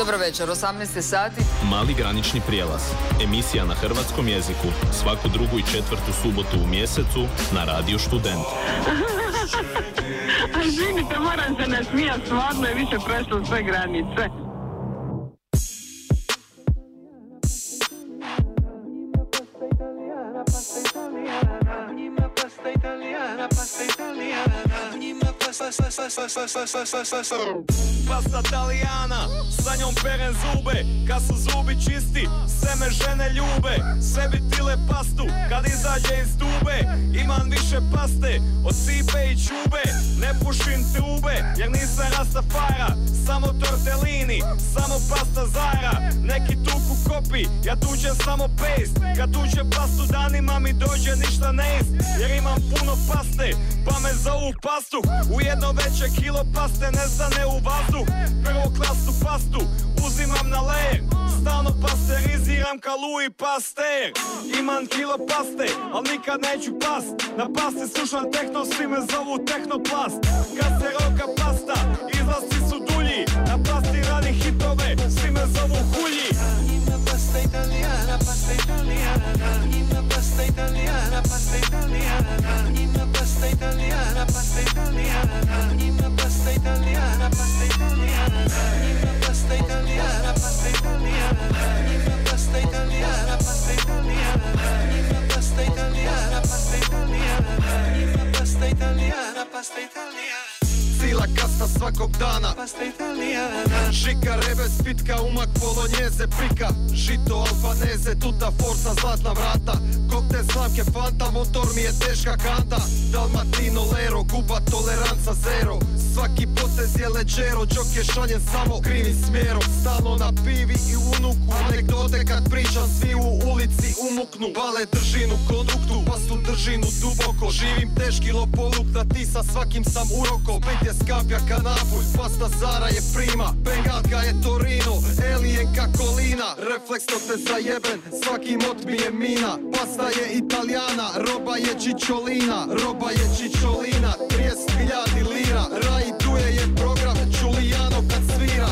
Dobro večer, 18 sati. Mali granični prijelaz. Emisija na hrvatskom jeziku. Svaku drugu i četvrtu subotu u mjesecu na Radiju Student. A živite, moram se nasmijat, stvarno je više prešlo sve granice. Pasta Talijana, sa njom perem zube. Kad su zubi čisti, sve me žene ljube. Sebi tile pastu, kad izađe iz tube. Imam više paste od cipe i čube. Ne pušim trube, jer nisam rastafara. Samo tortellini, samo pasta Zara. Neki tuku kopi, ja tučem samo paste. Kad tučem pastu danima mi dođe ništa ne jest. Jer imam puno paste, pa me zovu pastu. Ujedno veće kilo paste nestane u vazduh. Prvoklasnu pastu uzimam na ler. Stalno pasteriziram ka Louis Pasteur. Imam kilo paste, al nikad neću past. Na pasti slušam tehno, svi me zovu tehnoplast. Kad se roka pasta, izlasci su dulji. Na pasti radim hitove, svi me zovu hulji. Ima pasta italijana, pasta italijana. Ima pasta italijana, pasta italijana. Ima pasta italijana, pasta italijana. Ima pasta italijana, pasta italijana. Ima pasta italijana, pasta italijana. Ima pasta italijana, pasta italijana. Ima pasta italijana, pasta italijana. Ima pasta italijana, pasta italijana. Sila kasta svakog dana, pasta italijana. Žika, rebe, spitka, umak, polonjeze, prika. Žito, albaneze, tuta, forza, zlatna vrata. Koktel, slamke, fanta, motor mi je teška kanta. Dalmatino, lero, guba, toleranca, zero. Svaki potez je leđero, džok je šaljen samo krivim smjerom. Stalno na pivi i unuku, anegdote kad pričam, svi u ulici umuknu. Vale držinu, konduktu, pastu držinu duboko. Živim teški lopovluk, da ti sa svakim sam uroko. Bit je skapja kanapulj, pasta Zara je prima. Bengalka je Torino, Elijenka Kolina. Refleksno te zajeben, svaki mot mi je mina. Pasta je Italijana, roba je čičolina. Roba je čičolina, 30.000 lira. Rai Duje je program, Giuliano kad svira.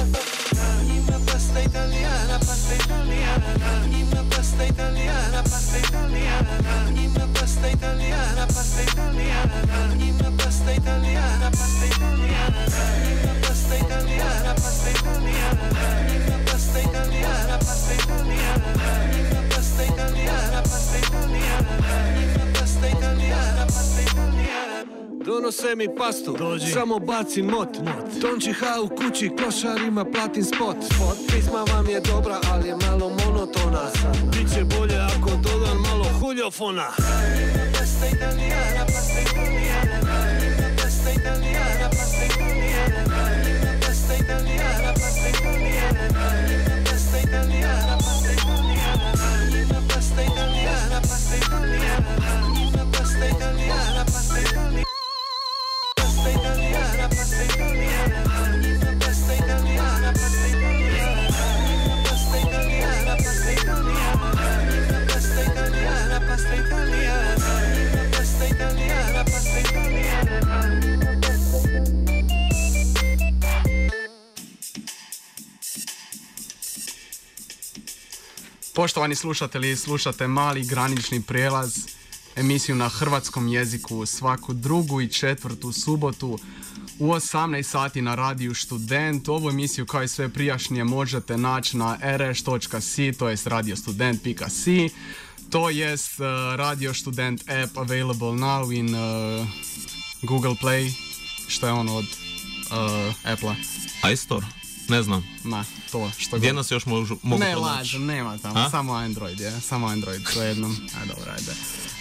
Ima pasta italijana, pasta italijana. Ima pasta italijana, pasta italijana. Ima pasta italijana, pasta italijana. Ima pasta italijana, pasta italijana. Ima pasta italijana, pasta italijana. Ima pasta italijana, pasta italijana. Ima pasta italijana, pasta italijana. Ima pasta italijana, pasta italijana. Donose mi pastu, dođi, samo bacim mot. Tončiha u kući, košar ima platin spot. Pisma vam je dobra, ali je malo monotona. Biće bolje ako dodam malo huljofona. Pasta italijana, pasta italijana. Pasta italijana, pasta italijana. Pasta italijana, pasta italijana. Pasta italijana, pasta italijana. Pasta italijana, pasta italijana. Pasta italijana, pasta italijana. Pasta italiana, pasta italiana. Pasta italiana, pasta italiana. Pasta italiana, pasta italiana. Pasta italiana, pasta italiana. Pasta italiana, pasta italiana. Poštovani slušatelji, slušate Mali granični prijelaz, emisiju na hrvatskom jeziku svaku drugu i četvrtu subotu u 18 sati na Radiju Student. Ovu emisiju kao i sve prijašnje možete naći na rs.si, to jest radiostudent.si, to jest Radio Student app available now in Google Play, što je ono od Apple-a. iStore? Ne znam. Ma, to što gdje god. nas još mogu ne pronaći? lažem, nema tamo, a? samo Android je, samo Android, to jednom. Dobro, ajde.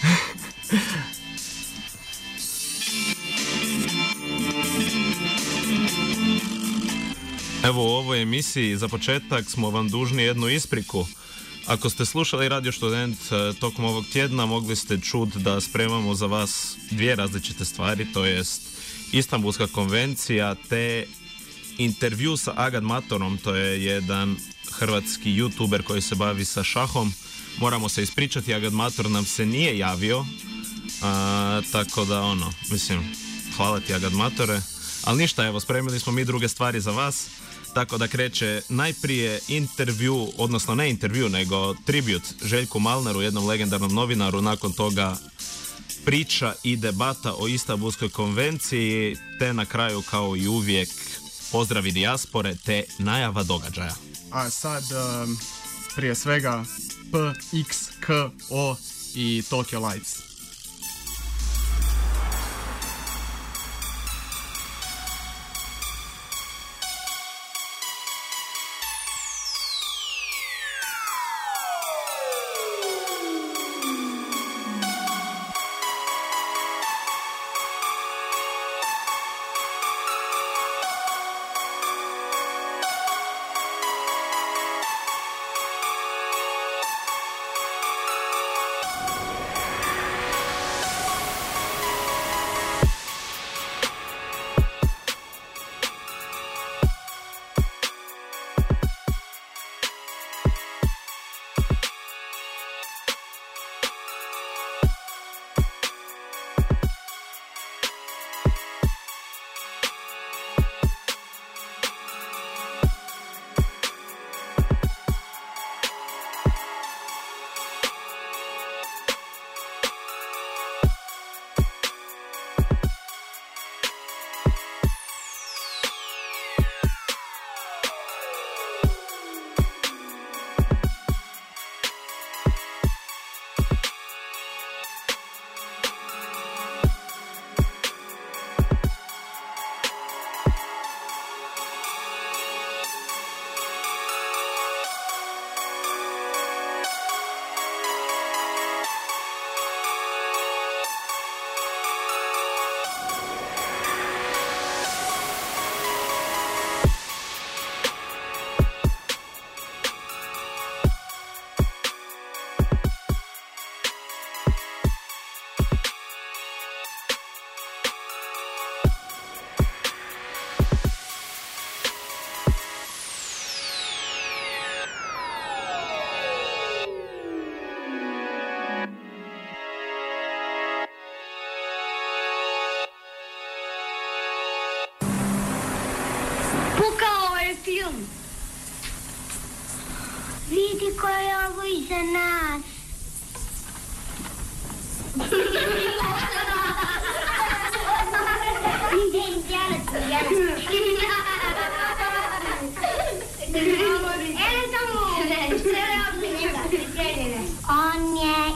Evo u ovoj emisiji za početak smo vam dužni jednu ispriku. Ako ste slušali Radio Student tokom ovog tjedna, mogli ste čuti da spremamo za vas dvije različite stvari, to jest Istanbulska konvencija te intervju sa Agad Matorom, to je jedan hrvatski youtuber koji se bavi sa šahom. Moramo se ispričati, Agad Mator nam se nije javio, tako da mislim, hvala ti Agad Matore. Ali ništa, evo, spremili smo mi druge stvari za vas. Tako da kreće najprije intervju, odnosno ne intervju, nego tribut Željku Malnaru, jednom legendarnom novinaru, nakon toga priča i debata o Istanbulskoj konvenciji, te na kraju, kao i uvijek, pozdravi dijaspore, te najava događaja. A sad, prije svega, PXKO i Tokyo Lights. Vidi ko je ovo iza nas. On je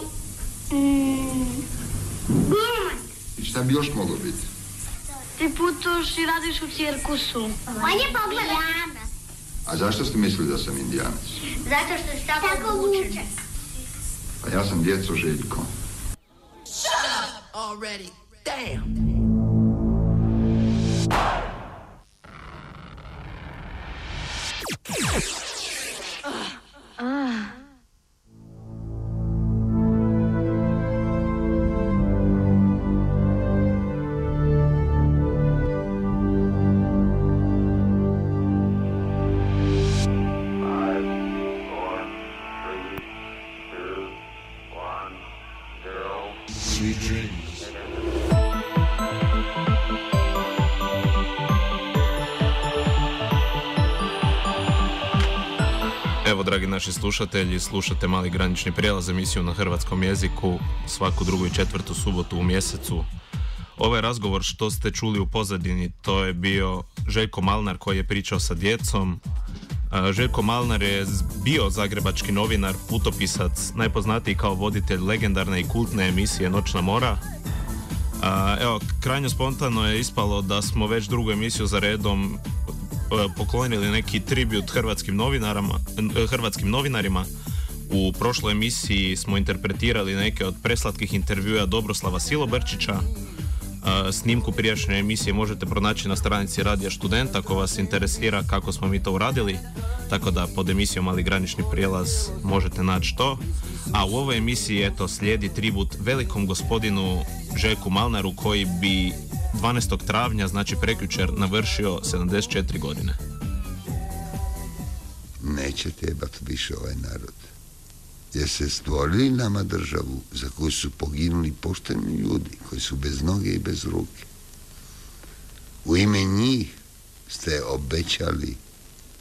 glumac. I šta bi još moglo biti? Ti putuš i radiš u cirkusu. On je Indijanac. A zašto ste mislili da sam Indijanac? Zato što si tako vučen. Pa ja sam djeco Željko. Shut up already. Damn. Evo, dragi naši slušatelji, slušate Mali granični prijelaz, emisiju na hrvatskom jeziku svaku drugu i četvrtu subotu u mjesecu. Ovaj razgovor što ste čuli u pozadini, to je bio Željko Malnar koji je pričao sa djecom. Željko Malnar je bio zagrebački novinar, putopisac, najpoznatiji kao voditelj legendarne i kultne emisije Noćna mora. Evo, krajnje spontano je ispalo da smo već drugu emisiju za redom poklonili neki tribut hrvatskim novinarima. U prošloj emisiji smo interpretirali neke od preslatkih intervjua Dobroslava Silobrčića. Snimku prijašnje emisije možete pronaći na stranici Radija Student ako vas interesira kako smo mi to uradili, tako da pod emisijom Mali granični prijelaz možete naći to. A u ovoj emisiji eto slijedi tribut velikom gospodinu Željku Malnaru koji bi 12. travnja, znači prekjučer, navršio 74 godine. Neće tebat više ovaj narod, jer se stvorili nama državu za koju su poginuli pošteni ljudi, koji su bez noge i bez ruke. U ime njih ste obećali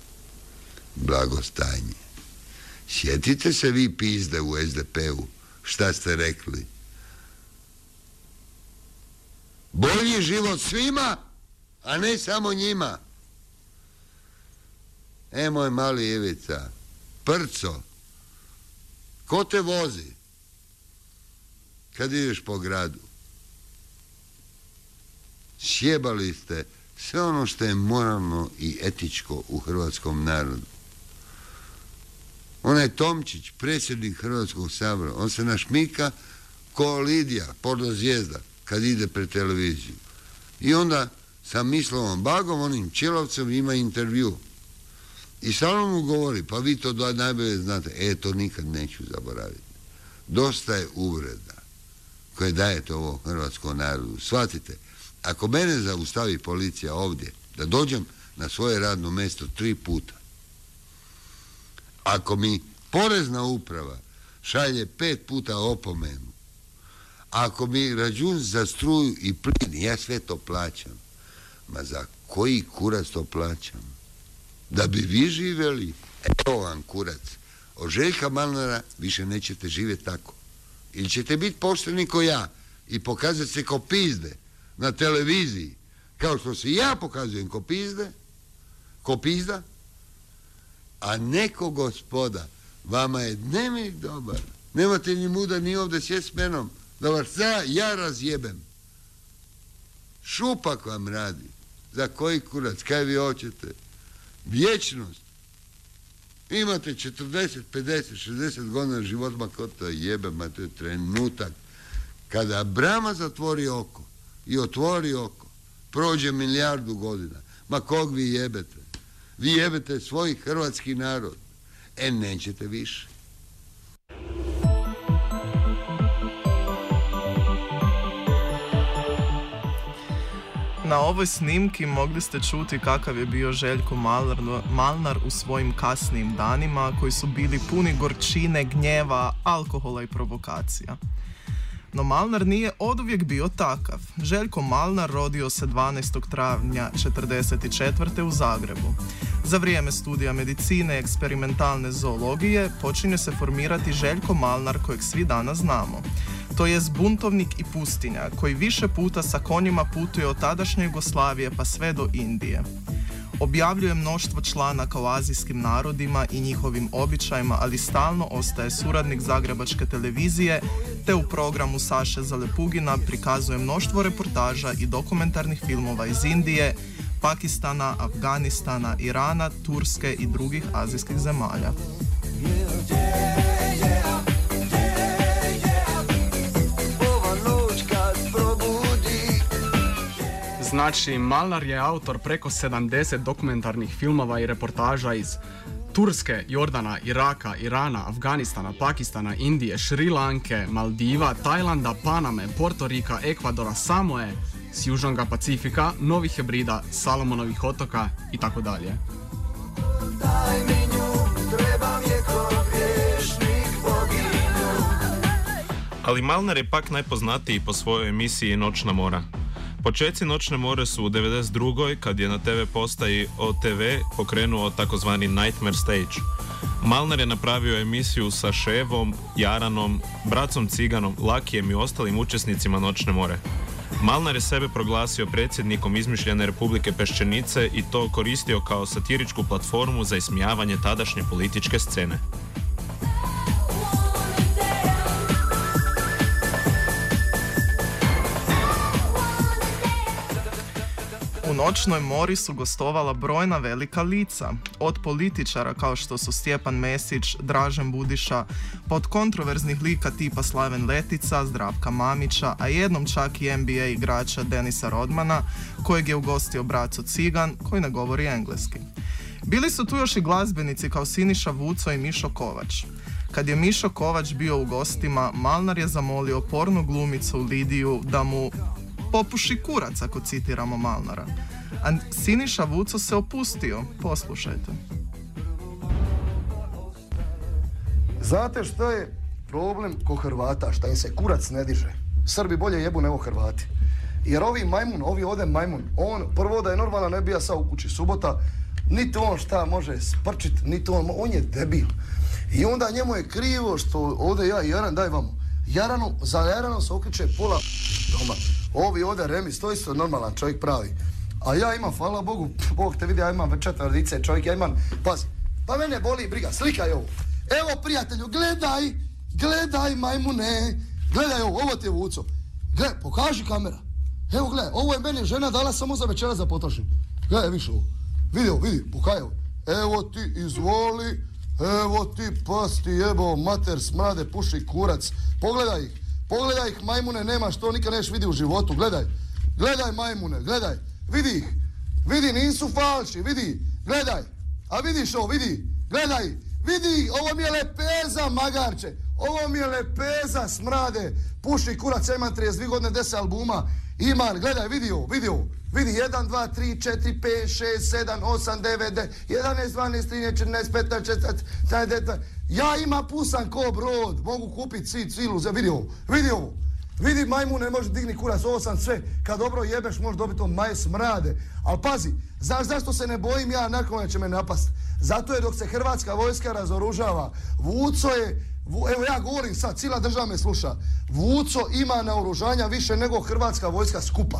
blagostanje. Sjetite se vi pizde u SDP-u, šta ste rekli? Bolji život svima, a ne samo njima. Moj mali Ivica, prco, ko te vozi kad ideš po gradu? Sjebali ste sve ono što je moralno i etičko u hrvatskom narodu. Onaj Tomčić, predsjednik Hrvatskog sabora, on se našmika ko Lidija, porno zvijezda, kad ide pred televiziju. I onda sa Mislavom Bagom, onim Čilovcem, ima intervju. I stalno mu govori, pa vi to najbolje znate, to nikad neću zaboraviti. Dosta je uvreda koje dajete ovom hrvatskom narodu. Shvatite, ako mene zaustavi policija ovdje, da dođem na svoje radno mjesto 3 puta, ako mi porezna uprava šalje 5 puta opomenu, ako mi račun za struju i plin, ja sve to plaćam. Ma za koji kurac to plaćam? Da bi vi živjeli? Evo vam kurac. Od Željka Malnara više nećete živjeti tako. Ili ćete biti pošteni ko ja i pokazati se ko pizde na televiziji, kao što se ja pokazujem ko pizda, a neko gospoda, vama je dnevnik dobar. Nemate ni muda ni ovdje sjest s menom, da vas ja razjebem. Šupak vam radi. Za koji kurac? Kaj vi hoćete? Vječnost. Imate 40, 50, 60 godina života, ma ko to jebem, ma to je trenutak. Kada Brahma zatvori oko i otvori oko, prođe 1 milijardu godina. Ma kog vi jebete? Vi jebete svoj hrvatski narod. Nećete više. Na ovoj snimki mogli ste čuti kakav je bio Željko Malnar u svojim kasnijim danima, koji su bili puni gorčine, gnjeva, alkohola i provokacija. No Malnar nije oduvijek bio takav. Željko Malnar rodio se 12. travnja 1944. u Zagrebu. Za vrijeme studija medicine i eksperimentalne zoologije počinje se formirati Željko Malnar kojeg svi danas znamo. To jest buntovnik i pustinja koji više puta sa konjima putuje od tadašnje Jugoslavije pa sve do Indije. Objavljuje mnoštvo članaka o azijskim narodima i njihovim običajima, ali stalno ostaje suradnik Zagrebačke televizije, te u programu Saše Zalepugina prikazuje mnoštvo reportaža i dokumentarnih filmova iz Indije, Pakistana, Afganistana, Irana, Turske i drugih azijskih zemalja. Znači, Malnar je autor preko 70 dokumentarnih filmova i reportaža iz Turske, Jordana, Iraka, Irana, Afganistana, Pakistana, Indije, Šri Lanke, Maldiva, Tajlanda, Paname, Portorika, Ekvadora, Samoe, s Južnog Pacifika, Novih Hebrida, Salomonovih otoka itd. Ali Malnar je pak najpoznatiji po svojoj emisiji Noćna mora. Počeci Noćne more su u 92. kad je na TV postaji OTV pokrenuo takozvani Nightmare Stage. Malnar je napravio emisiju sa Ševom, Jaranom, Bracom Ciganom, Lakijem i ostalim učesnicima Noćne more. Malnar je sebe proglasio predsjednikom izmišljene Republike Peščenice i to koristio kao satiričku platformu za ismijavanje tadašnje političke scene. U Noćnoj mori su gostovala brojna velika lica, od političara kao što su Stjepan Mesić, Dražen Budiša, pod kontroverznih lika tipa Slaven Letica, Zdravka Mamića, a jednom čak i NBA igrača Denisa Rodmana, kojeg je ugostio Braco Cigan, koji ne govori engleski. Bili su tu još i glazbenici kao Siniša Vuco i Mišo Kovač. Kad je Mišo Kovač bio u gostima, Malnar je zamolio pornu glumicu Lidiju da mu popuši kurac, ako citiramo Malnara. A Siniša Vuco se opustio. Poslušajte. Znate što je problem ko Hrvata, šta im se kurac ne diže? Srbi bolje jebu nego Hrvati. Jer ovi ovdje majmun, on prvo da je normalno ne bija sad u kući subota, niti on šta može sprčit, niti on je debil. I onda njemu je krivo što ovdje ja i Jaran, daj vamo. Za Jaranom se okreće pola doma. Ovi ovdje remis, to isto normalan čovjek pravi. A ja imam, hvala Bogu, Bog te vidi, ja imam već 4 radice čovjek, ja imam, pazi, pa mene boli briga, slikaj ovo. Evo prijatelju, gledaj majmune, gledaj ovo ti je Vuco. Gledaj, pokaži kamera. Evo gledaj, ovo je meni žena dala samo za večera za potrošnju. Gledaj, viš ovo. Vidi, pokaj ovo. Evo ti, izvoli, evo ti, pasti, jebo, mater, smrade, puši, kurac. Pogledaj ih majmune, nema što nikad neš vidi u životu, gledaj majmune, gledaj. Vidi, nisu falši, vidi, gledaj. A vidiš ovo, gledaj, ovo mi je lepeza, magarče. Ovo mi je lepeza, smrade, puši, kurac, ja imam 32 godine, 10 albuma. Imam, gledaj, vidi ovo. Vidi, 1, 2, 3, 4, 5, 6, 7, 8, 9, 10, 11, 12, 13, 14, 15, 16, 17, ja imam pusan ko brod, mogu kupiti cilu, vidi ovo. Vidi majmune, može digni kurac, ovo sam sve, kad dobro jebeš možeš dobiti to maje smrade. Ali pazi, znaš zašto se ne bojim ja, nakon će me napast? Zato je dok se hrvatska vojska razoružava, Vuco je, evo ja govorim sad, cijela država me sluša, Vuco ima naoružanja više nego hrvatska vojska skupa.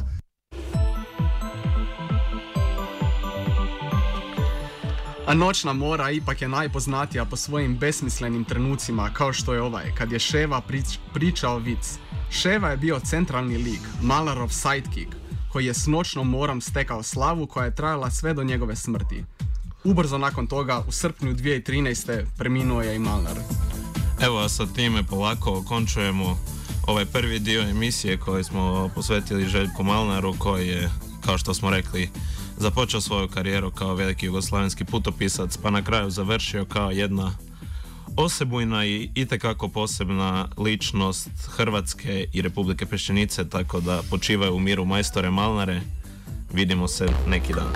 A Noćna mora ipak je najpoznatija po svojim besmislenim trenucima, kao što je ovaj, kad je Ševa pričao vic. Ševa je bio centralni lik, Malarov sidekick, koji je s Noćnom morom stekao slavu koja je trajala sve do njegove smrti. Ubrzo nakon toga, u srpnju 2013. preminuo je i Malnar. Evo, a sa time polako okončujemo ovaj prvi dio emisije koji smo posvetili Željku Malnaru, koji je, kao što smo rekli, započeo svoju karijeru kao veliki jugoslavenski putopisac, pa na kraju završio kao jedna osebujna i itekako posebna ličnost Hrvatske i Republike Pešćenice, tako da počivaju u miru majstore Malnare. Vidimo se neki dan.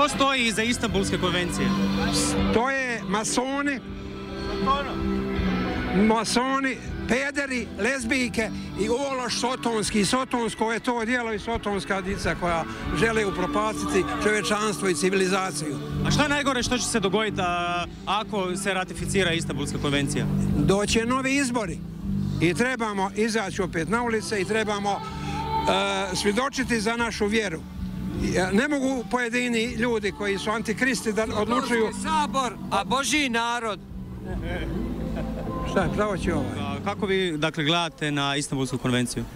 Što stoji iza Istanbulske konvencije? Stoje masoni, pederi, lezbijke i ološ sotonski. Sotonsko je to djelo i sotonska dica koja žele upropastiti čovječanstvo i civilizaciju. A što je najgore što će se dogoditi ako se ratificira Istanbulska konvencija? Doće novi izbori i trebamo izaći opet na ulice i trebamo svjedočiti za našu vjeru. Ne mogu pojedini ljudi koji su antikristi da odlučuju... Sabor, a Božji narod. Šta je, pravo će ovaj. Kako vi, dakle, gledate na Istanbulsku konvenciju?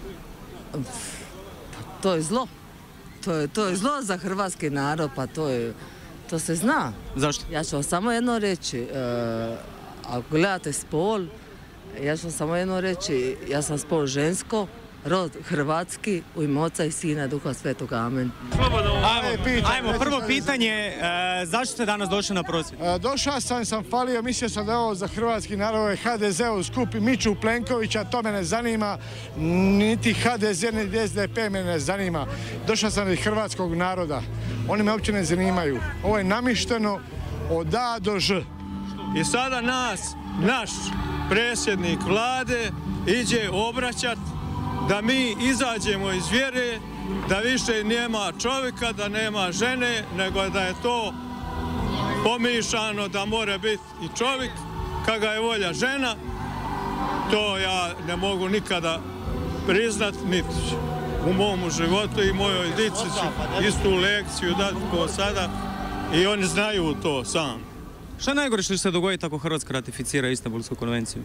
To je zlo. To je zlo za hrvatski narod, pa to se zna. Zašto? Ja ću vam samo jedno reći. Ako gledate spol, ja ću vam samo jedno reći. Ja sam spol žensko, rod hrvatski, u ime Oca i Sina, Duha Svetog, amen. Ajmo, prvo pitanje, zašto ste danas došli na prosvjed? Došao sam falio, mislio sam da je ovo za hrvatski narod, HDZ-u skupi Miću Plenkovića, to me ne zanima, niti HDZ, niti SDP me ne zanima. Došao sam iz hrvatskog naroda, oni me uopće ne zanimaju. Ovo je namišteno od A do Ž. I sada naš predsjednik vlade iđe obraćati da mi izađemo iz vjere, da više nema čovjeka, da nema žene, nego da je to pomišano da mora biti i čovjek, kada je volja žena. To ja ne mogu nikada priznat, niti u momu životu i mojoj dici ću istu lekciju dati ko sada i oni znaju to sam. Šta najgore što će se dogoditi ako Hrvatska ratificira Istanbulsku konvenciju?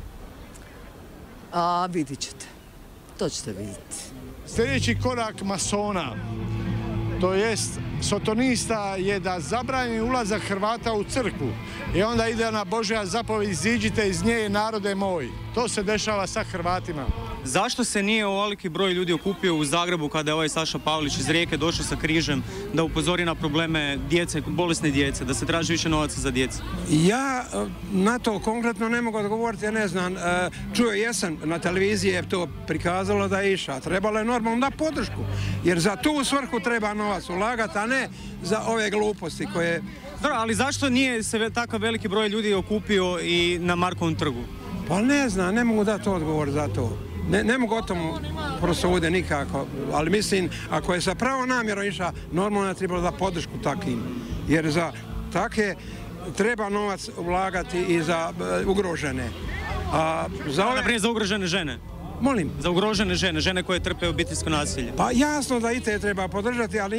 Vidit ćete. To ćete vidjeti. Sljedeći korak masona, to jest sotonista, je da zabrani ulazak Hrvata u crkvu i onda ide na Božja zapovijed, iziđite iz nje, narode moj. To se dešava sa Hrvatima. Zašto se nije ovoliki broj ljudi okupio u Zagrebu kada je ovaj Saša Pavlić iz Rijeke došao sa križem da upozori na probleme djece, bolesne djece, da se traži više novaca za djecu? Ja na to konkretno ne mogu odgovoriti, ja ne znam. Čuo jesam, na televiziji je to prikazalo da je išao. Trebalo je normalno da podršku, jer za tu svrhu treba novac ulagati, a ne za ove gluposti koje... Dobro, ali zašto nije se takav veliki broj ljudi okupio i na Markovom trgu? Pa ne znam, ne mogu dati odgovor za to. Ne mogu o tomu prosuditi nikako, ali mislim, ako je sa pravom namjerom išao, normalno je trebalo da podršku takvim. Jer za takve treba novac ulagati i za ugrožene. Naprijed za ugrožene žene? Molim? Za ugrožene žene, žene koje trpe obiteljsko nasilje. Pa jasno da i te treba podržati, ali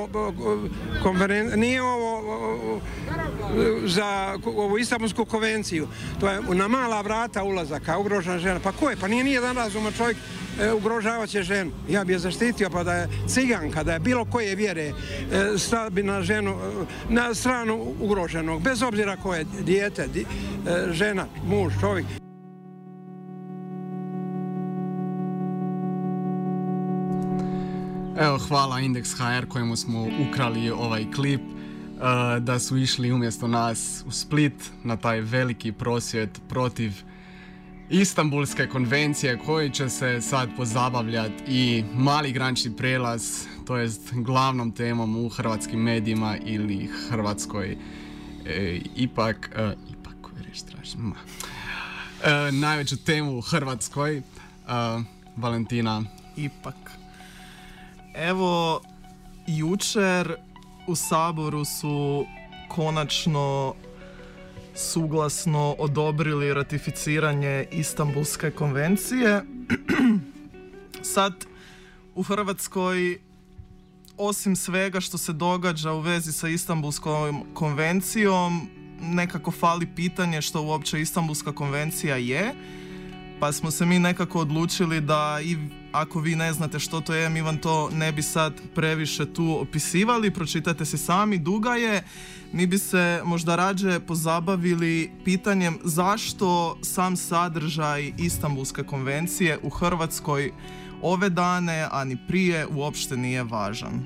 nije ovo za ovu Istanbulsku konvenciju. To je na mala vrata ulazak, a ugrožena žena. Pa ko je? Pa nije nijedan razuman čovjek ugrožavat će ženu. Ja bi je zaštitio, pa da je ciganka, da je bilo koje vjere, stavi na ženu, na stranu ugroženog, bez obzira ko je, dijete, žena, muž, čovjek. Evo, hvala Indeks.hr kojemu smo ukrali ovaj klip, da su išli umjesto nas u Split na taj veliki prosvjed protiv Istanbulske konvencije koji će se sad pozabavljati i mali granični prijelaz, to jest glavnom temom u hrvatskim medijima ili Hrvatskoj najveću temu u Hrvatskoj. Valentina. Ipak. Evo, jučer u Saboru su konačno suglasno odobrili ratificiranje Istanbulske konvencije. Sad u Hrvatskoj, osim svega što se događa u vezi sa Istanbulskom konvencijom, nekako fali pitanje što uopće Istanbulska konvencija je, pa smo se mi nekako odlučili da i ako vi ne znate što to je, mi vam to ne bi sad previše tu opisivali, pročitajte si sami, duga je. Mi bi se možda rađe pozabavili pitanjem zašto sam sadržaj Istanbulske konvencije u Hrvatskoj ove dane, a ni prije, uopšte nije važan.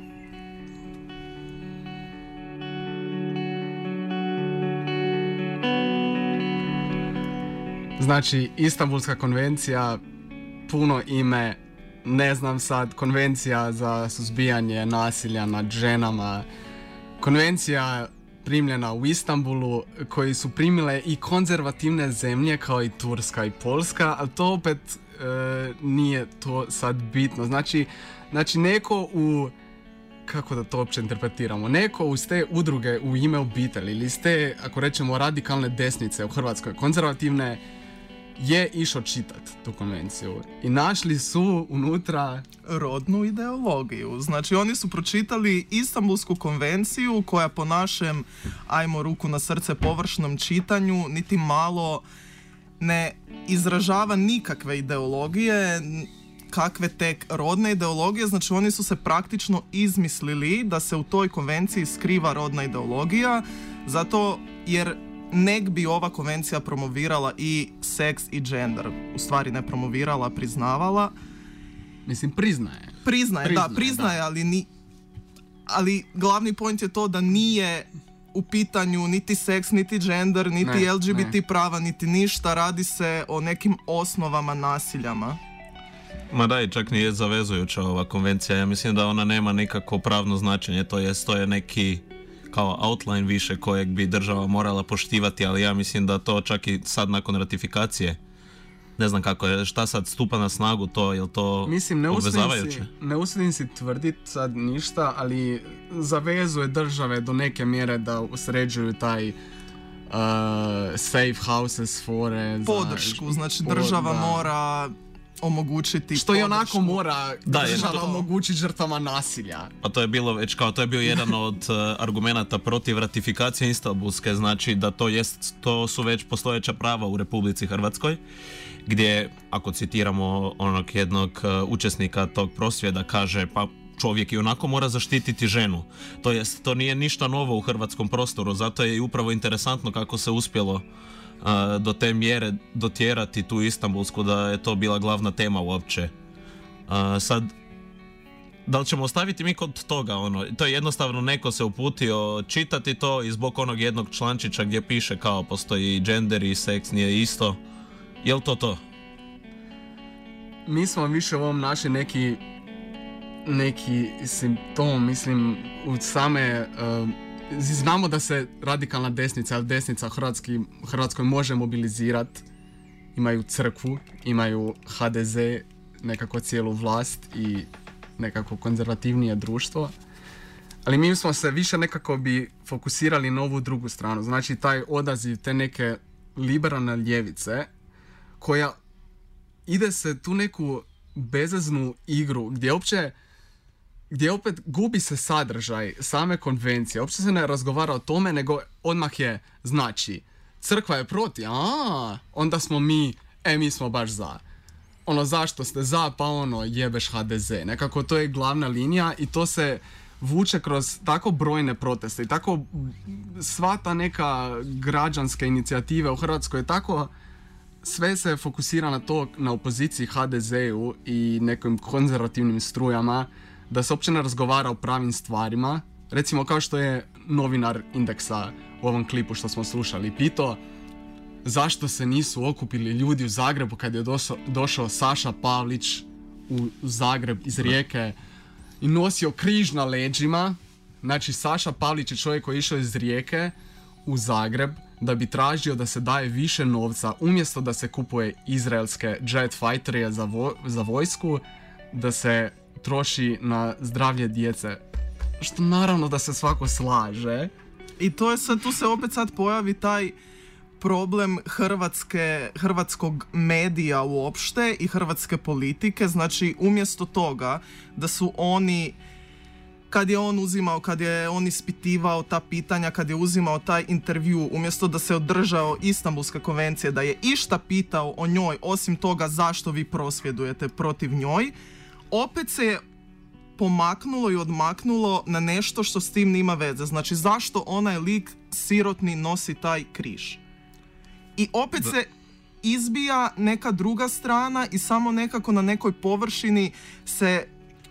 Znači, Istanbulska konvencija, puno ime, ne znam sad, konvencija za suzbijanje nasilja nad ženama, konvencija primljena u Istanbulu, koji su primile i konzervativne zemlje kao i Turska i Poljska, ali to opet nije to sad bitno. Znači neko kako da to uopće interpretiramo, neko uz te udruge U ime obitelji ili iz te, ako rećemo, radikalne desnice u Hrvatskoj, konzervativne, je išao čitat tu konvenciju i našli su unutra rodnu ideologiju. Znači oni su pročitali Istanbulsku konvenciju koja po našem, ajmo ruku na srce, površnom čitanju niti malo ne izražava nikakve ideologije, kakve tek rodne ideologije. Znači oni su se praktično izmislili da se u toj konvenciji skriva rodna ideologija, zato jer nek bi ova konvencija promovirala i seks i gender. U stvari ne promovirala, priznavala. Mislim, priznaje, ali glavni point je to da nije u pitanju niti seks, niti gender, niti LGBT prava, niti ništa. Radi se o nekim osnovama nasiljama. Ma da, i čak nije zavezujuća ova konvencija. Ja mislim da ona nema nikakvo pravno značenje. To je neki kao outline više kojeg bi država morala poštivati, ali ja mislim da to čak i sad nakon ratifikacije, ne znam kako je, šta sad stupa na snagu to, je li to obvezavajuće? Ne usudim si tvrditi sad ništa, ali zavezuje države do neke mjere da sređuju taj safe houses fore. Podršku, znači država mora omogućiti što i onako mora država omogućiti žrtvama nasilja. A to je bilo već to je bio jedan od argumenata protiv ratifikacije Istanbulske, znači da to su već postojeća prava u Republici Hrvatskoj, gdje, ako citiramo onog jednog učesnika tog prosvjeda, kaže pa čovjek i onako mora zaštititi ženu. To nije ništa novo u hrvatskom prostoru, zato je i upravo interesantno kako se uspjelo do te mjere dotjerati tu Istanbulsku, da je to bila glavna tema uopće. Sad, da li ćemo ostaviti mi kod toga? To je jednostavno neko se uputio čitati to i zbog onog jednog člančića gdje piše kao postoji gender i seks nije isto. Je li to? Mi smo više u ovom našli neki simptom, mislim, u same... Znamo da se radikalna desnica u Hrvatskoj može mobilizirati. Imaju crkvu, imaju HDZ, nekako cijelu vlast i nekako konzervativnije društvo. Ali mi smo se više nekako bi fokusirali na ovu drugu stranu. Znači taj odaziv te neke liberalne ljevice koja ide se tu neku bezaznu igru gdje opet gubi se sadržaj same konvencije. Uopće se ne razgovara o tome, nego odmah je, znači, crkva je protiv, onda smo mi smo baš za. Zašto ste za, pa jebeš HDZ. Nekako to je glavna linija i to se vuče kroz tako brojne proteste i tako sva ta neka građanska inicijativa u Hrvatskoj je tako, sve se fokusira na to, na opoziciji HDZ-u i nekim konzervativnim strujama, da se uopće ne razgovara o pravim stvarima. Recimo kao što je novinar Indeksa u ovom klipu što smo slušali pitao zašto se nisu okupili ljudi u Zagrebu kad je došao Saša Pavlić u Zagreb iz Rijeke i nosio križ na leđima. Znači Saša Pavlić je čovjek koji je išao iz Rijeke u Zagreb da bi tražio da se daje više novca umjesto da se kupuje izraelske jet fighterije za vojsku, da se troši na zdravlje djece. Što naravno da se svako slaže. I to je sad, tu se opet sad pojavi taj problem hrvatskog medija uopšte i hrvatske politike. Znači umjesto toga da su oni, kad je on ispitivao ta pitanja, kad je uzimao taj intervju, umjesto da se održao Istanbulska konvencija, da je išta pitao o njoj, osim toga zašto vi prosvjedujete protiv njoj, opet se je pomaknulo i odmaknulo na nešto što s tim nima veze. Znači, zašto onaj lik sirotni nosi taj križ? I opet se izbija neka druga strana i samo nekako na nekoj površini se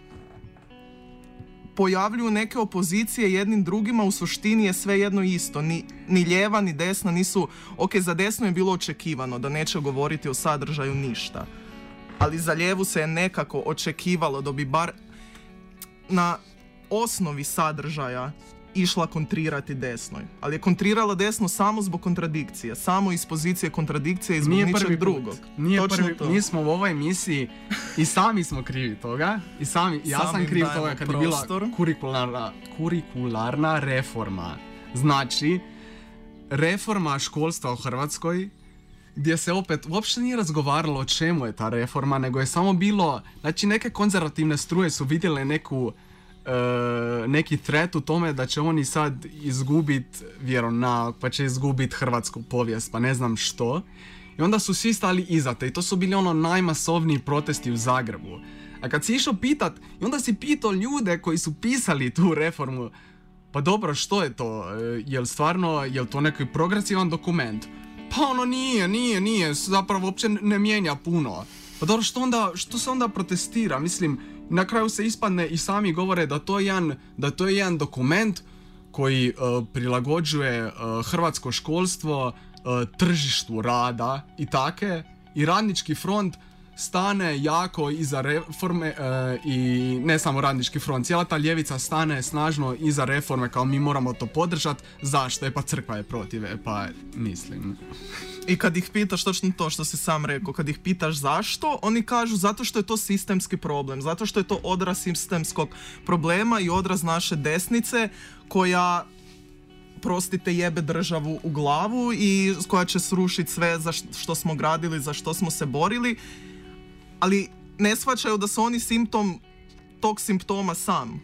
pojavljuju neke opozicije jednim drugima, u suštini je sve jedno isto. Ni lijeva, ni desna nisu... Ok, za desno je bilo očekivano da neće govoriti o sadržaju ništa. Ali za lijevu se je nekako očekivalo da bi bar na osnovi sadržaja išla kontrirati desnoj. Ali je kontrirala desno samo zbog kontradikcije. Samo iz pozicije kontradikcije i zbog ničeg drugog. Nije prvi put. Mi smo u ovoj emisiji i sami smo krivi toga. Ja sam kriv toga kad je bila kurikularna reforma. Znači, reforma školstva u Hrvatskoj, gdje se opet uopće nije razgovaralo o čemu je ta reforma, nego je samo bilo, znači neke konzervativne struje su vidjele neki threat u tome da će oni sad izgubiti vjeronauk, pa će izgubiti hrvatsku povijest, pa ne znam što. I onda su svi stali iza te i to su bili najmasovniji protesti u Zagrebu. A kad si išao pitat, i onda si pitao ljude koji su pisali tu reformu, pa dobro, što je to? Jel to neki progresivan dokument? Pa nije, zapravo uopće ne mijenja puno. Pa dobro, što se onda protestira? Mislim, na kraju se ispadne i sami govore da to je jedan dokument koji prilagođuje hrvatsko školstvo tržištu rada i take, i Radnički front stane jako iza reforme i ne samo Radnički front, cijela ta ljevica stane snažno iza reforme, kao mi moramo to podržati. Zašto? Pa crkva je protiv, pa mislim. I kad ih pitaš, točno to što si sam rekao, kad ih pitaš zašto, oni kažu zato što je to sistemski problem, zato što je to odraz sistemskog problema i odraz naše desnice koja, prostite, jebe državu u glavu i koja će srušiti sve za što smo gradili, za što smo se borili, ali ne shvaćaju da su oni simptom tog simptoma sam.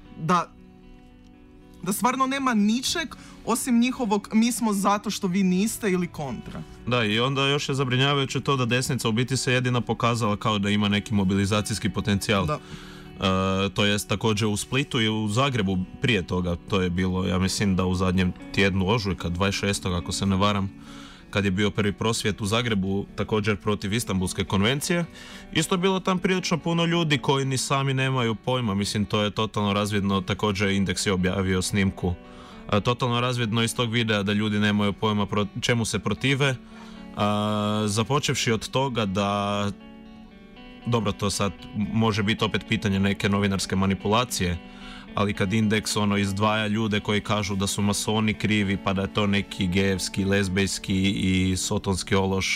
Da stvarno nema ničeg osim njihovog mi smo zato što vi niste ili kontra. Da, i onda još je zabrinjavajuće to da desnica u biti se jedina pokazala kao da ima neki mobilizacijski potencijal. To jest također u Splitu i u Zagrebu prije toga. To je bilo, ja mislim da u zadnjem tjednu ožujka, 26. ako se ne varam, kad je bio prvi prosvjet u Zagrebu, također protiv Istanbulske konvencije. Isto je bilo tam prilično puno ljudi koji ni sami nemaju pojma. Mislim, to je totalno razvidno. Također Indeks je objavio snimku. Totalno razvidno iz tog videa da ljudi nemaju pojma čemu se protive. Započevši od toga da, dobro, to sad može biti opet pitanje neke novinarske manipulacije, ali kad Indeks izdvaja ljude koji kažu da su masoni krivi, pa da je to neki gejevski, lezbejski i sotonski ološ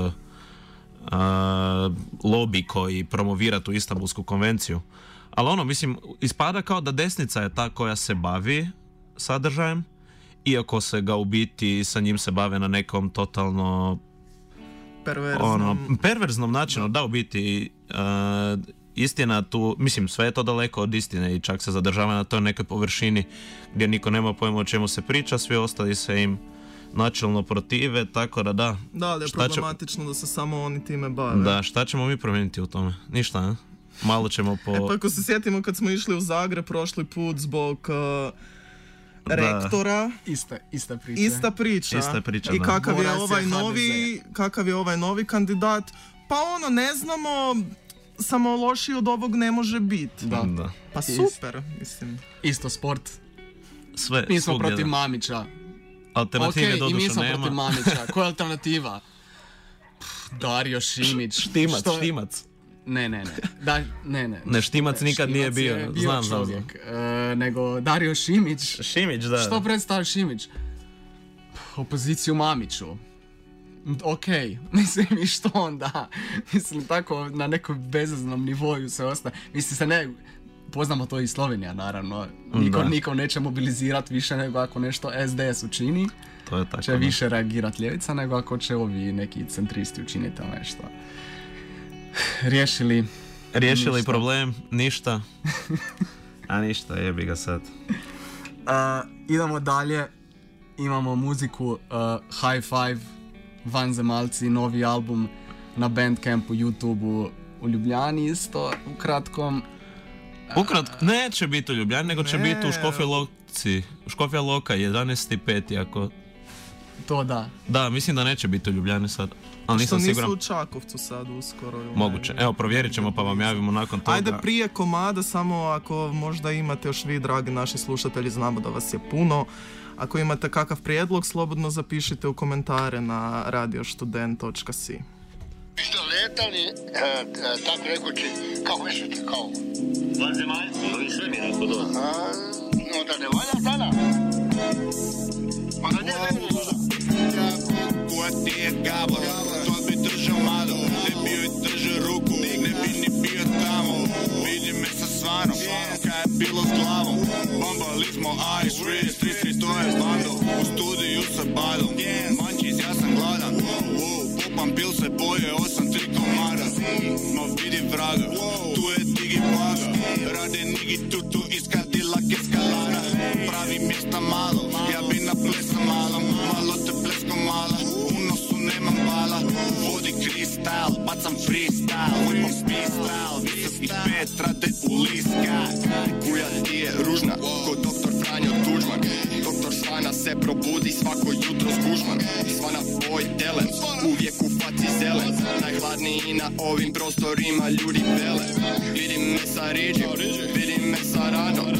lobby koji promovira tu Istanbulsku konvenciju. Ali mislim, ispada kao da desnica je ta koja se bavi sadržajem, iako se ga u biti sa njim se bave na nekom totalno perverznom načinu. Da, u biti istina tu, mislim, sve je to daleko od istine i čak se zadržava na toj nekoj površini gdje niko nema pojma o čemu se priča, svi ostali se im načelno protive, tako da da. Da, ali je problematično da se samo oni time bave. Da, šta ćemo mi promijeniti u tome? Ništa, ne? Malo ćemo po... Pa ako se sjetimo kad smo išli u Zagreb prošli put zbog rektora, ista priča. I kakav je ovaj novi kandidat, pa ne znamo, samo lošiji od ovog ne može biti. Da. Pa super, mislim. Isto sport. Sve, mi smo protiv Mamića. Alternative doduše nema. I mi smo protiv Mamića. Koja je alternativa? Dario Šimić. Štimac. Ne. Ne, Štimac nikad nije bio. Znam. Nego Dario Šimić. Šimić, da. Što predstavlja Šimić? Opoziciju Mamiću. Ok, mislim, i što onda? Mislim, tako na nekom bezaznom nivoju se ostaje. Mislim, se ne... Poznamo to i Slovenija, naravno. Niko neće mobilizirati više nego ako nešto SDS učini. To je tako. Će više reagirati ljevica nego ako će ovi neki centristi učiniti nešto. Riješili problem, ništa. A ništa, jebi ga sad. Idemo dalje. Imamo muziku High Five, Vanzemaljci, novi album na Bandcampu, YouTubeu u Ljubljani isto, ukratkom. Neće biti u Ljubljani, nego će biti u Škofja Loci. Škofja Loka, 11.5. ako... To da. Da, mislim da neće biti u Ljubljani sad. Ali nisam siguran. Što nisu u Čakovcu sad uskoro. Moguće. Evo, provjerit ćemo pa vam javimo nakon toga. Ajde prije komada, samo ako možda imate još vi, dragi naši slušatelji, znamo da vas je puno. Ako imate kakav prijedlog, slobodno zapišite u komentare na radiostudent.si. Vi ste letali, tako rekući, kako mislite, kao? Vanzemaljci, ovi svemira kod ovo. No da ne valja tada? Pa da nije meni sluša. Koja ti je Gabor, to bi držao malo, ne bio i držao ruku, ne bi ni bio tamo. Vidi me sa Svanom, kaj je bilo s glavom, bombali smo Ice Wrist, 3-3 to je bando, u studiju sa badom, mančiz ja sam gladan, popam pil se boje, 8-3 komada, no vidi vraga, tu je Digi Paga, rade Nigi tutu, iskati lak eskalara, pravi mjesta malo, ja bi na plesa malom, malo te plesko mala, u nosu nemam bala, vodi kristal, bacam freestyle, whipom freestyle, visokih 5 rade u liska, kuja ti je ružna, ko doktor Franjo Tuđman, doktor Svana se probudi svako jutro s gužman, Svana boj delen, uvijek u faci zelen, najhladniji na ovim prostorima ljudi vele, vidim me sa riđim, vidim me sa radom,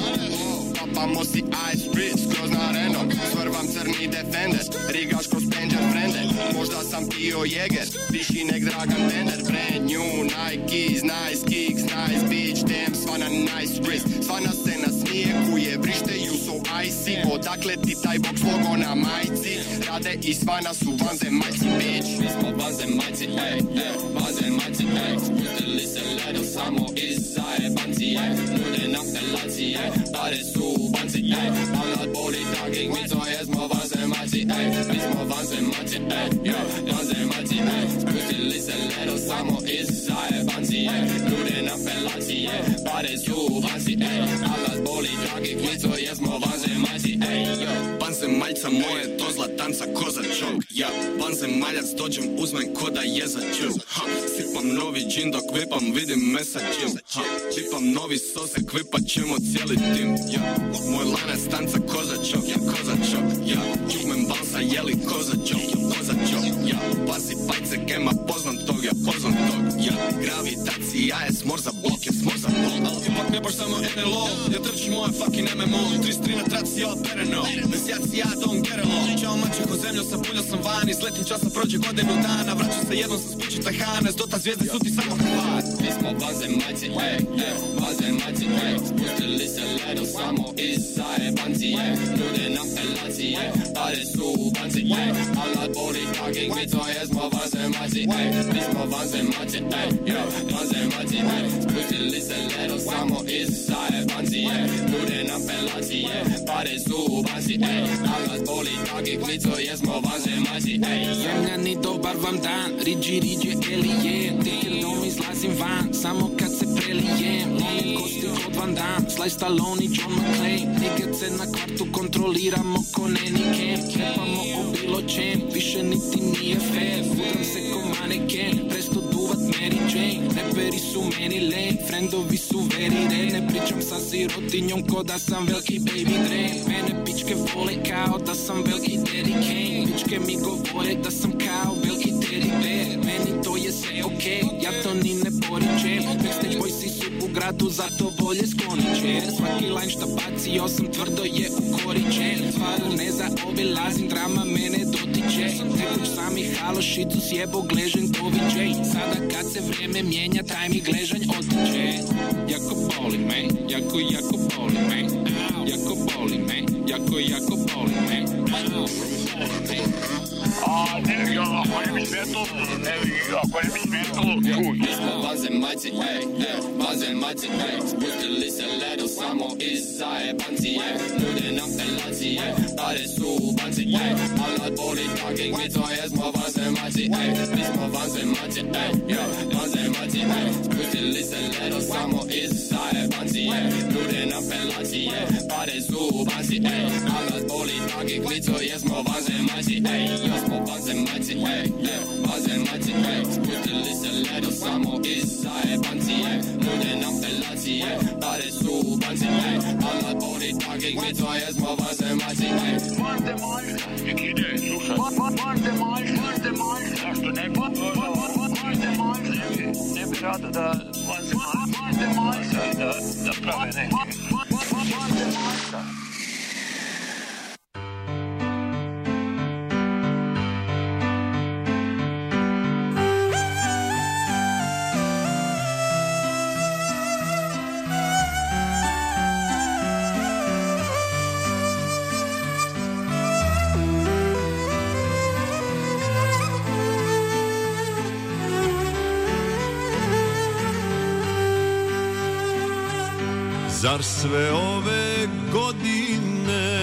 papamo si Ice Wrist skroz na random, svrvam crni Defender, rigaš kroz Penđer frende, možda sam pio Jäger, viši nek Dragan Bender, brand new Nikes, nice kicks, nice bitch, damn Svana nice wrist, Svana se nasmije kuje, vrište you so icy, odakle ti taj box logo na majci, Rade i Svana su vanzemaljci, bitch. Mi smo vanzemaljci, ej, vanzemaljci, ej, spustili se ledo samo iz zajebanci, ej, nude nam relacije, pare su u banci, ej, alat boli tagging, mi to jesmo vanzemaljci, ej, mi smo vanzemaljci, ej, vanzemaljci, ej, spustili se ledo samo iz zajebanci, ej, nude nam relacije, pare su u banci, ej, alat boli tagging, mi to jesmo vanzemaljci, ej, Vanzemaljca moje to zlatanca ko za čok, ja, vanzemaljac dođem uzmem ko da je za čil, ha, sipam novi džin dok vipam, vidim me sa čil, ha, čipam novi sosek, vipat ćemo cijeli tim, ja, moj lanac tanca ko za čok, ja, čukmem balsa jeli ko za čok, ja, pasi pajce kema, poznam tog, ja, gravitacija je smor za blok, ali ti pak ne baš samo NLO, ja trčim moje fucking MMO, 33 na traci, all better know, bez jaci ja don't get along, čao mačeho zemljo, sapunio sam van, izletim časa, prođe godinu dana, vraćam se jednom sa spiči Tajhane, dota zvijezde su ti samo Hrvat. Mi smo vanzemaljci, ej, vanzemaljci, ej, spustili se ledo samo iz zajebanci, ej, nude nam relacije, pare su u banci, ej, alat boli tagging, mi to jesmo vanzemaljci, ej, mi smo vanzemaljci, ej, vanzemaljci, ej, spustili se ledo samo iz zajebanci, ej, nude nam relacije, pare su u banci, ej, alat boli tagging, mi to jesmo vanzemaljci, ej. Zemljani dobar vam dan, riđi Elije, tikelom izlazim van, samo kad se prelijem, lovim kosti od Van Damme, Sly Stallone i John McClane, nigece na kvartu kontroliramo ko Nanny Cam, krepamo o bilo čem, više niti nije fair, budem se ko maneken, presto duvat Mary Jane, reperi su meni lame, friendovi su very rare, ne pričam sa sirotinjom ko da sam veliki Baby Dre, mene pičke vole kao da sam veliki Daddy Kane, pičke mi govore da sam kao veliki Teddy Bear, meni to je sve okej, ja to ni ne poričem, backstage boysi su u gradu, zato bolje skloniće, svaki line šta bacio sam tvrdo je ukoričen, stvaru ne zaobilazim, drama mene dotiče, tekuć sami halo, šicu sjebo, gležen doviđej, sada kad se vreme mijenja, taj mi gležanj otiče, jako boli me, jako boli me, jako boli me, jako boli me, A ne bi ako ne bi svijetlo, čuj. Mi smo vanzemaljci, ej, vanzemaljci, ej, spustili se ledo samo iz zajebanci, ej, nude nam relacije, pare su u banci, ej, alat boli tagging, mi to jesmo vanzemaljci, ej, mi smo vanzemaljci, ej, vanzemaljci, ej, spustili se ledo samo iz zajebanci, ej, nude nam relacije, pare su u banci, ej, alat boli tagging, mi to jesmo vanzemaljci, ej, smo vanzemaljci, ej, vanzemaljci, ej, spustili se ledo samo iz zajebanci, ej, nude nam relacije, pare su u banci, ej, alat boli tagging, mi to jesmo vanzemaljci, ej. Vanzemaljka, nek ide, slušaj. Vanzemaljka, zašto ne bi? Vanzemaljka, ne bi rado da vanzemaljka, da prave neke. Vanzemaljka. Zar sve ove godine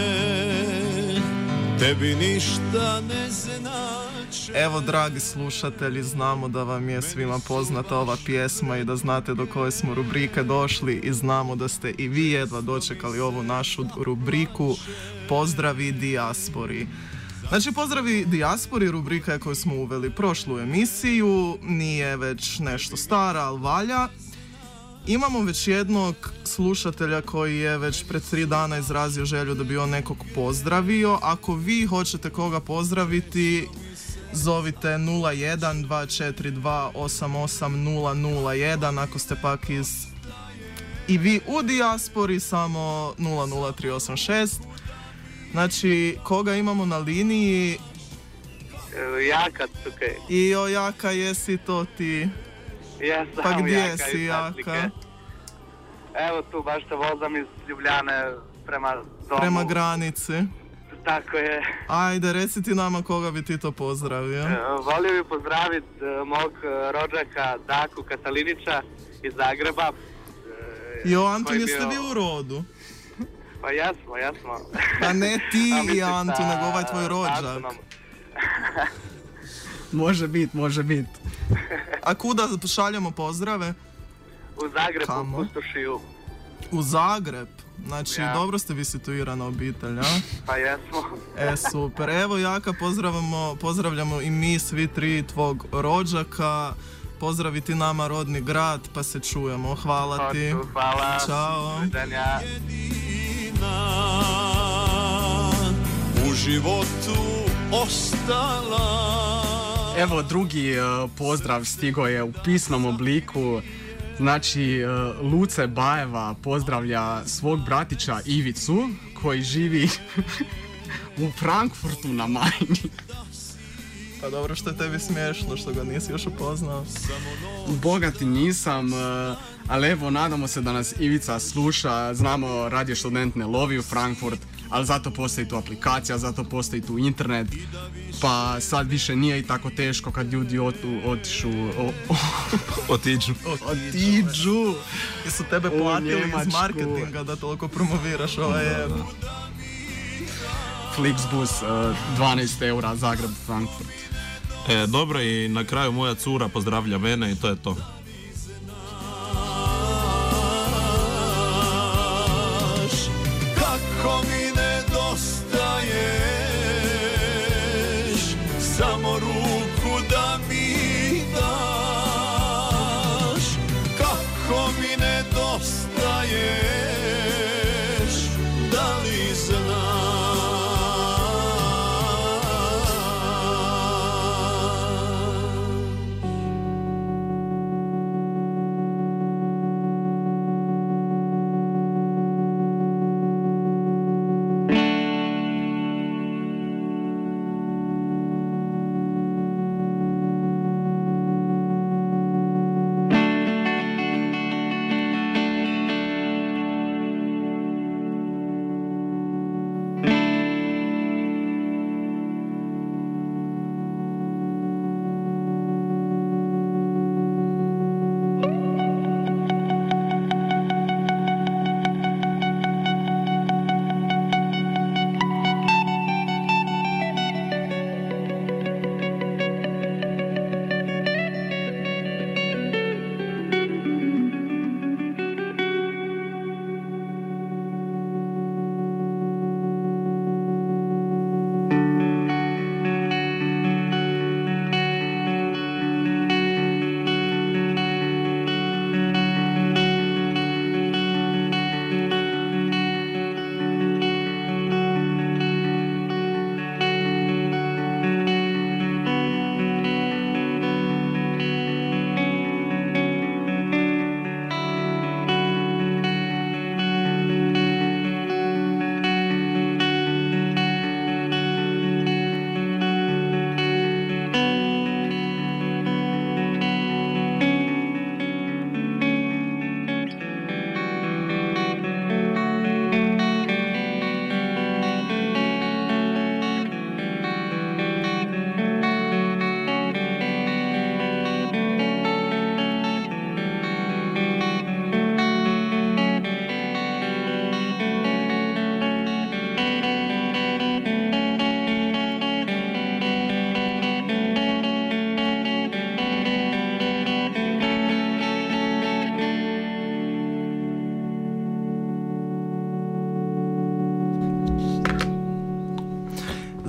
tebi ništa ne znači? Evo, dragi slušatelji, znamo da vam je svima poznata ova pjesma i da znate do koje smo rubrike došli i znamo da ste i vi jedva dočekali ovu našu rubriku Pozdravi dijaspori. Znači, Pozdravi dijaspori rubrika je koju smo uveli prošlu emisiju, nije već nešto stara, ali valja. Imamo već jednog slušatelja koji je već pred 3 dana izrazio želju da bi on nekog pozdravio. Ako vi hoćete koga pozdraviti, zovite 01 242 88001. Ako ste pak i vi u dijaspori, samo 00386. Znači, koga imamo na liniji? Jaka, tukaj. I Jaka, jesi to ti? Ja sam pa gdje Jaka si, iz Jaka? Metlike. Evo tu baš se vozam iz Ljubljane prema domu. Prema granici. Tako je. Ajde, reci ti nama koga bi ti to pozdravio. Volio bi pozdraviti mog rođaka Daku Katalinića iz Zagreba. Jo, Anton, jeste vi u rodu? Pa jasmo. Pa ne ti i Anton, nego ovaj tvoj rođak. Može bit. A kuda šaljemo pozdrave? U Zagreb, u Pustošiju. U Zagreb? Znači, dobro ste vi situirana obitelj, a? Pa jesmo. Super. Evo, Jaka, pozdravljamo i mi svi 3 tvog rođaka. Pozdravi ti nama rodni grad, pa se čujemo. Hvala ti. Hvala. Ćao. Viđenja. U životu ostala. Evo, drugi pozdrav stigo je u pisnom obliku. Znači, Luce Bajeva pozdravlja svog bratića Ivicu koji živi u Frankfurtu na Majni. Pa dobro, što je tebi smiješno, što ga nisi još upoznao? Bogati nisam, ali evo, nadamo se da nas Ivica sluša. Znamo, Radio Student ne lovi u Frankfurt, ali zato postoji tu aplikacija, zato postoji tu internet, pa sad više nije i tako teško kad ljudi otiđu. Jesu tebe platili iz marketinga da toliko promoviraš ovaj jedan? Flixbus, 12 eura, Zagreb, Frankfurt. Dobro, i na kraju moja cura pozdravlja mene i to je to. Kako mi nedostaješ, samo ruku da mi daš. Kako mi nedostaješ, da li znaš?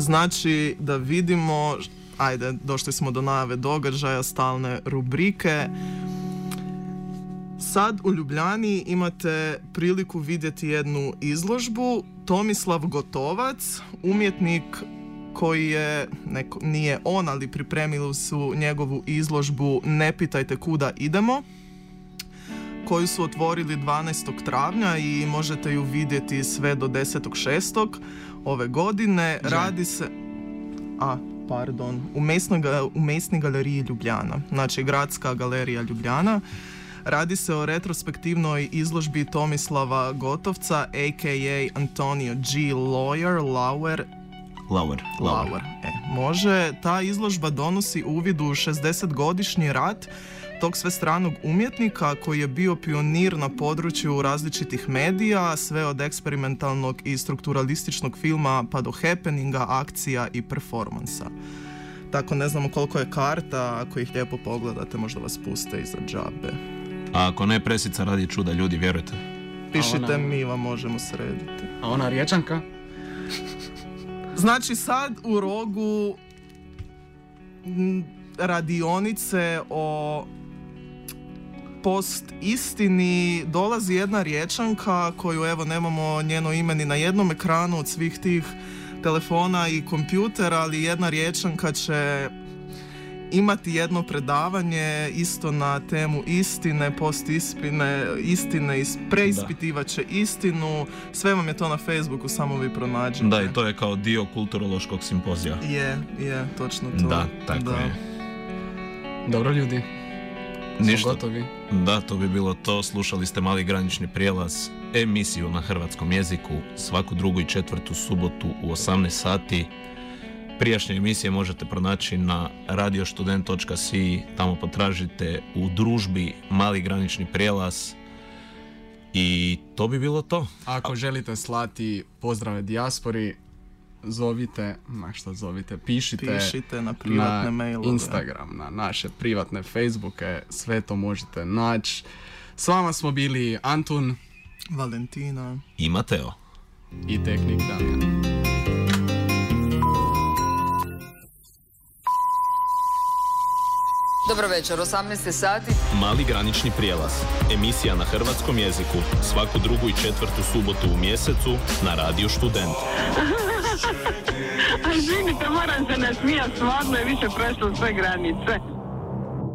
Znači da vidimo, ajde, došli smo do najave događaja, stalne rubrike. Sad u Ljubljani imate priliku vidjeti jednu izložbu. Tomislav Gotovac, umjetnik koji je, nije on, ali pripremili su njegovu izložbu Ne pitajte kuda idemo, koju su otvorili 12. travnja i možete ju vidjeti sve do 10.6. ove godine. Radi se... u Mesnoj galeriji Ljubljana, znači Gradska galerija Ljubljana. Radi se o retrospektivnoj izložbi Tomislava Gotovca, a.k.a. Antonio G. Lauer. Može. Ta izložba donosi uvid u 60-godišnji rat tog svestranog umjetnika koji je bio pionir na području različitih medija, sve od eksperimentalnog i strukturalističnog filma pa do happeninga, akcija i performansa. Tako ne znamo koliko je karta, ako ih lijepo pogledate možda vas puste iza džabe. A ako ne, presica radi čuda, ljudi, vjerujte. Pišite, mi vam možemo srediti. A ona Riječanka? Znači sad u Rogu radionice o post istini dolazi jedna Riječanka koju evo nemamo njeno ime ni na jednom ekranu od svih tih telefona i kompjutera, ali jedna Riječanka će imati jedno predavanje isto na temu istine, istine, preispitivat će istinu. Sve vam je to na Facebooku, samo vi pronađite. Da, i to je kao dio kulturološkog simpozija. Je, točno to. Da, tako je. Dobro, ljudi. Ništa. Gotovi. Da, to bi bilo to. Slušali ste Mali granični prijelaz, emisiju na hrvatskom jeziku svaku drugu i četvrtu subotu u 18 sati. Prijašnje emisije možete pronaći na radiostudent.si, tamo potražite u družbi Mali granični prijelaz i to bi bilo to. Ako želite slati pozdrave dijaspori, pišite na privatne mailove, Instagram, na naše privatne Facebooke, sve to možete naći. S vama smo bili Antun, Valentina i Mateo i tehnik Damjan. Dobro večer, 18 sati. Mali granični prijelaz, emisija na hrvatskom jeziku svaku drugu i četvrtu subotu u mjesecu na Radiju Student. Izvinite, moram se nasmijati, stvarno je više prešlo sve granice.